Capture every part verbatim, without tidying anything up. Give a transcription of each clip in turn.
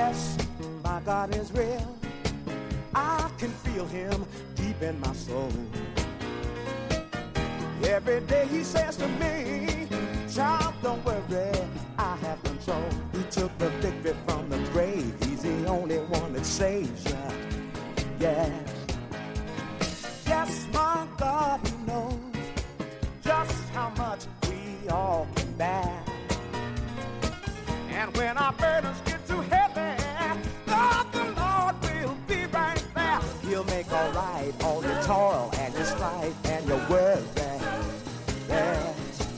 Yes, my God is real. I can feel him deep in my soul. Every day he says to me, child, don't worry, I have control. He took the victory from the grave. He's the only one that saves you. Yes, yes, my God, he knows just how much we all can bear. And when our burdens get too heavy, God, the Lord will be right there. He'll make all right all your toil and your strife and your worry. Yes.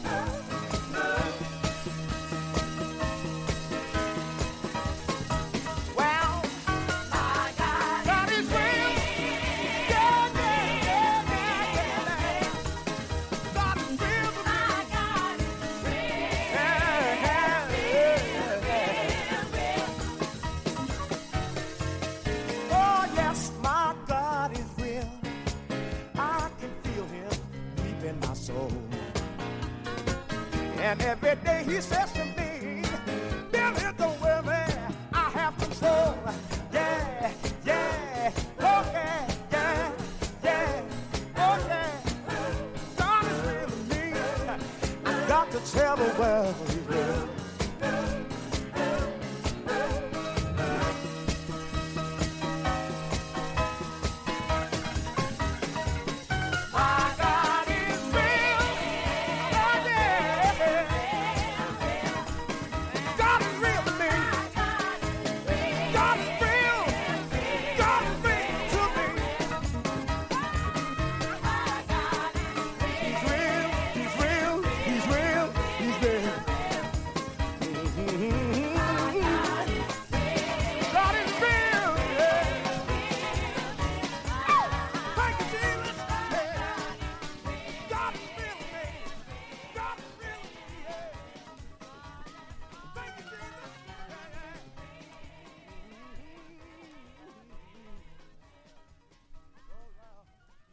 Well, my God, God is real. Yeah, yeah, yeah, yeah, yeah. God is real to me. My God is real. Yeah, yeah, yeah, yeah. Oh, yes, my God is real. I can feel him deep in my soul. And every day he says